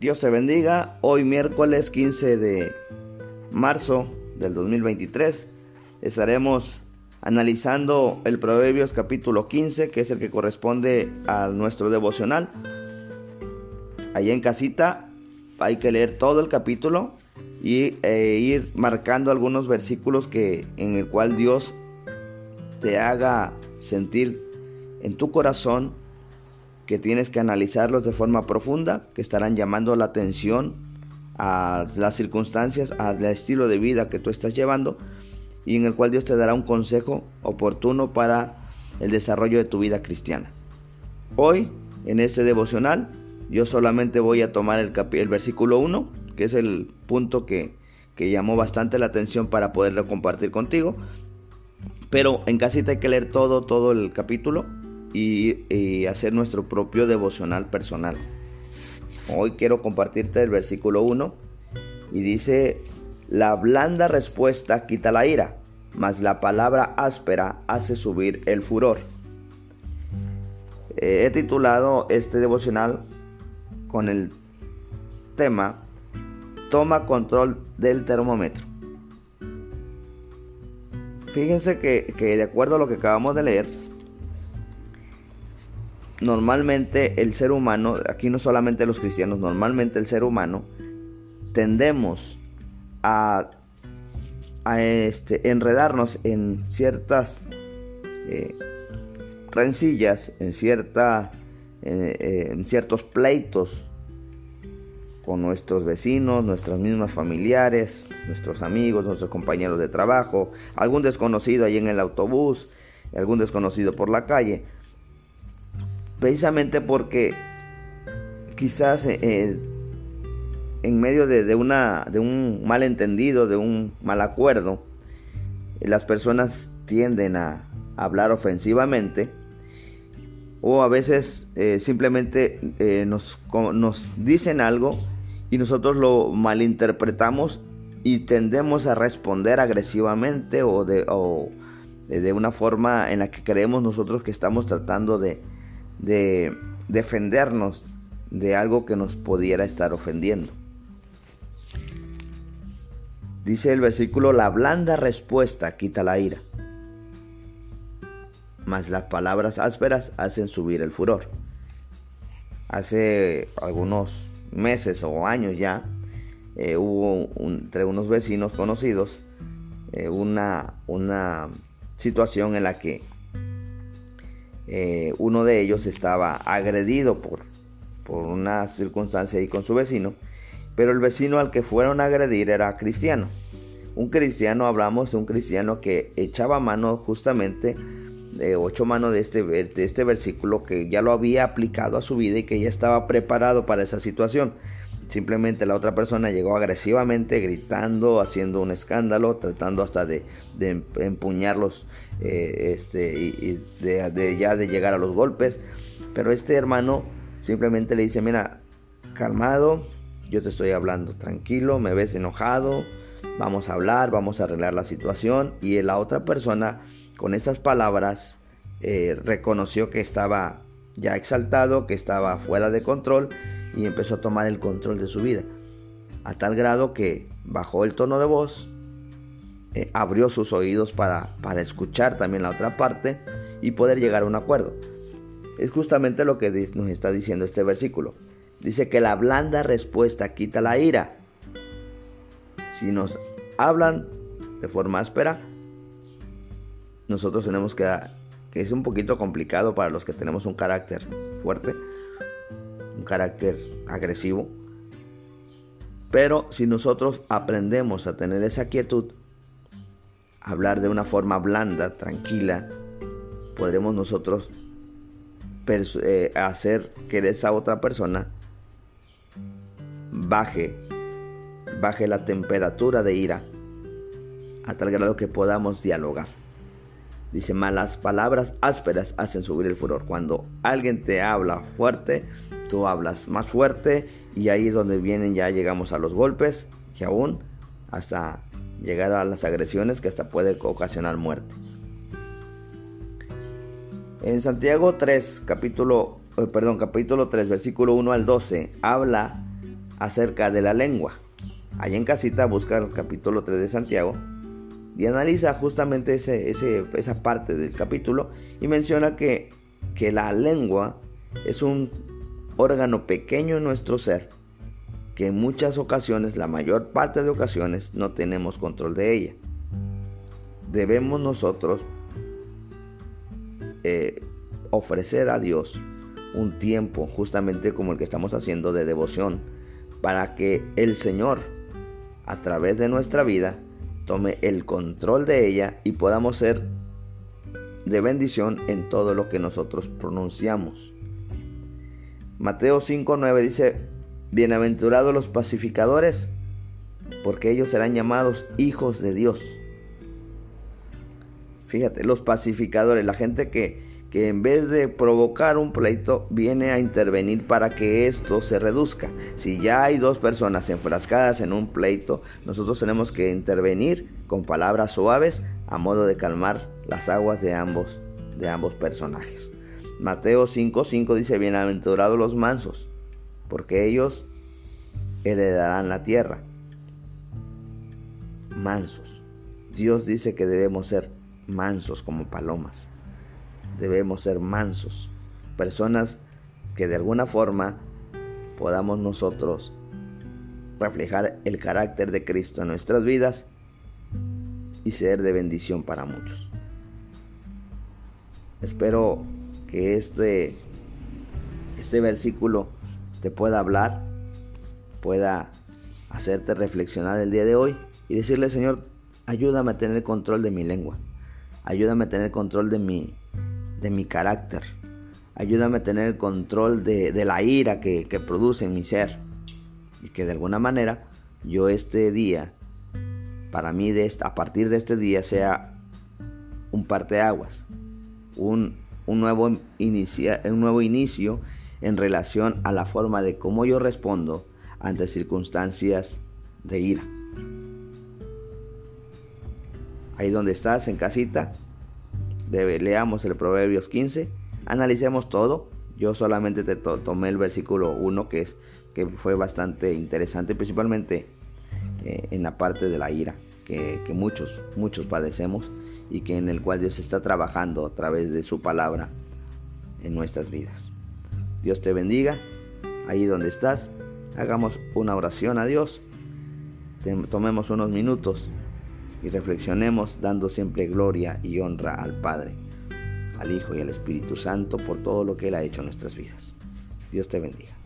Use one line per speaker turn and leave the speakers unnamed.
Dios te bendiga. Hoy miércoles 15 de marzo del 2023 estaremos analizando el Proverbios capítulo 15, que es el que corresponde a nuestro devocional. Allá en casita hay que leer todo el capítulo y ir marcando algunos versículos en el cual Dios te haga sentir en tu corazón que tienes que analizarlos de forma profunda, que estarán llamando la atención a las circunstancias, al estilo de vida que tú estás llevando, y en el cual Dios te dará un consejo oportuno para el desarrollo de tu vida cristiana. Hoy, en este devocional, yo solamente voy a tomar el versículo 1, que es el punto que llamó bastante la atención para poderlo compartir contigo. Pero en casita hay que leer todo el capítulo y hacer nuestro propio devocional personal. Hoy quiero compartirte el versículo 1 y dice: la blanda respuesta quita la ira, mas la palabra áspera hace subir el furor. He titulado este devocional con el tema: toma control del termómetro. Fíjense que de acuerdo a lo que acabamos de leer, normalmente el ser humano, aquí no solamente los cristianos, normalmente el ser humano tendemos a enredarnos en ciertas rencillas, en ciertos pleitos con nuestros vecinos, nuestros mismos familiares, nuestros amigos, nuestros compañeros de trabajo, algún desconocido ahí en el autobús, algún desconocido por la calle. Precisamente porque quizás en medio de un malentendido, de un mal acuerdo, las personas tienden a hablar ofensivamente, o a veces simplemente nos dicen algo y nosotros lo malinterpretamos y tendemos a responder agresivamente o de una forma en la que creemos nosotros que estamos tratando de defendernos de algo que nos pudiera estar ofendiendo. Dice el versículo: la blanda respuesta quita la ira, mas las palabras ásperas hacen subir el furor. Hace algunos meses o años ya hubo entre unos vecinos conocidos una situación en la que uno de ellos estaba agredido por una circunstancia ahí con su vecino, pero el vecino al que fueron a agredir era cristiano. Hablamos de un cristiano que echaba mano justamente echó mano de este versículo, que ya lo había aplicado a su vida y que ya estaba preparado para esa situación. Simplemente la otra persona llegó agresivamente, gritando, haciendo un escándalo, tratando hasta de empuñarlos y de llegar a los golpes. Pero este hermano simplemente le dice: mira, calmado, yo te estoy hablando, tranquilo, me ves enojado, vamos a hablar, vamos a arreglar la situación. Y la otra persona, con estas palabras, reconoció que estaba ya exaltado, que estaba fuera de control, y empezó a tomar el control de su vida, a tal grado que bajó el tono de voz, abrió sus oídos para escuchar también la otra parte y poder llegar a un acuerdo. Es justamente lo que nos está diciendo este versículo. Dice que la blanda respuesta quita la ira. Si nos hablan de forma áspera, nosotros tenemos que es un poquito complicado para los que tenemos un carácter fuerte, un carácter agresivo. Pero si nosotros aprendemos a tener esa quietud, hablar de una forma blanda, tranquila, podremos nosotros hacer que esa otra persona baje la temperatura de ira a tal grado que podamos dialogar. Dice: malas palabras ásperas hacen subir el furor. Cuando alguien te habla fuerte, tú hablas más fuerte, y ahí es donde ya llegamos a los golpes, y aún hasta llegar a las agresiones, que hasta puede ocasionar muerte. En Santiago 3, capítulo 3, versículo 1 al 12, habla acerca de la lengua. Allá en casita busca el capítulo 3 de Santiago y analiza justamente esa parte del capítulo y menciona que la lengua es un órgano pequeño en nuestro ser, que en muchas ocasiones, la mayor parte de ocasiones, no tenemos control de ella. Debemos nosotros ofrecer a Dios un tiempo justamente como el que estamos haciendo de devoción, para que el Señor a través de nuestra vida tome el control de ella y podamos ser de bendición en todo lo que nosotros pronunciamos. Mateo 5:9 dice: bienaventurados los pacificadores, porque ellos serán llamados hijos de Dios. Fíjate, los pacificadores, la gente que en vez de provocar un pleito viene a intervenir para que esto se reduzca. Si ya hay dos personas enfrascadas en un pleito, nosotros tenemos que intervenir con palabras suaves a modo de calmar las aguas de ambos personajes. Mateo 5:5 dice: bienaventurados los mansos, porque ellos heredarán la tierra. Mansos. Dios dice que debemos ser mansos como palomas. Debemos ser mansos, personas que de alguna forma podamos nosotros reflejar el carácter de Cristo en nuestras vidas y ser de bendición para muchos. Espero que este versículo te pueda hablar, pueda hacerte reflexionar el día de hoy y decirle: Señor, ayúdame a tener control de mi lengua, ayúdame a tener control de mi carácter, ayúdame a tener control de la ira que produce en mi ser, y que de alguna manera yo este día, para mí a partir de este día, sea un parteaguas, un nuevo inicio en relación a la forma de cómo yo respondo ante circunstancias de ira. Ahí donde estás, en casita, leamos el Proverbios 15, analicemos todo. Yo solamente te tomé el versículo 1 que fue bastante interesante, principalmente en la parte de la ira que muchos padecemos, y que en el cual Dios está trabajando a través de su palabra en nuestras vidas. Dios te bendiga. Ahí donde estás, hagamos una oración a Dios, tomemos unos minutos y reflexionemos, dando siempre gloria y honra al Padre, al Hijo y al Espíritu Santo por todo lo que Él ha hecho en nuestras vidas. Dios te bendiga.